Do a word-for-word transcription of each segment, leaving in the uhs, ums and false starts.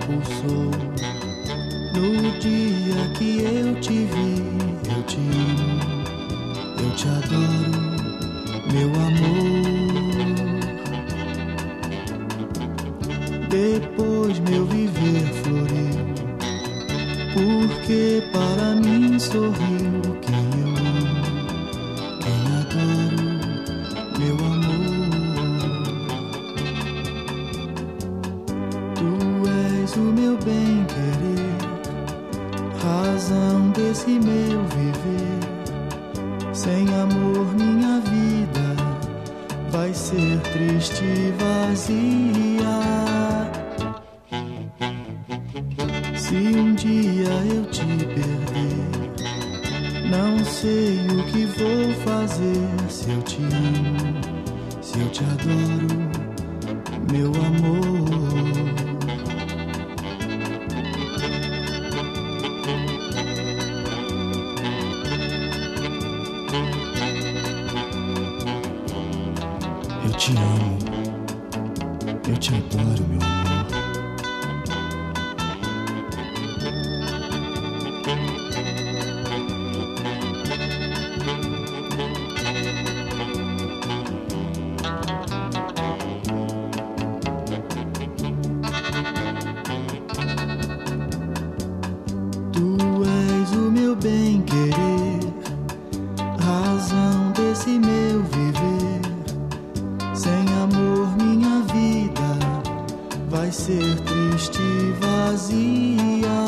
pulsou. No dia que eu te vi, eu te amo, eu te adoro, meu amor. Depois meu viver floriu, porque para mim sorriu quem eu amo, quem adoro, meu amor. Tu és o meu bem-querer, razão desse meu viver. Sem amor minha vida vai ser triste e vazia. Se um dia eu te perder, não sei o que vou fazer. Se eu te amo, se eu te adoro, meu amor. Eu te amo, eu te adoro, meu amor. Tu és o meu bem-querer, razão desse meu viver. Sem amor minha vida vai ser triste e vazia.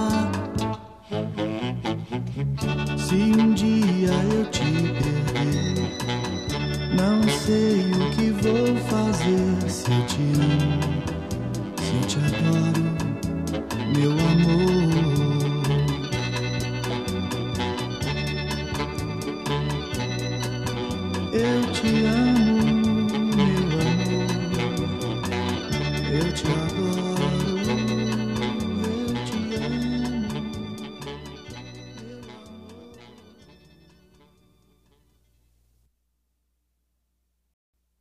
Se um dia eu te perder, não sei o que vou fazer. Se eu te amo, se eu te adoro, meu amor. Eu te amo.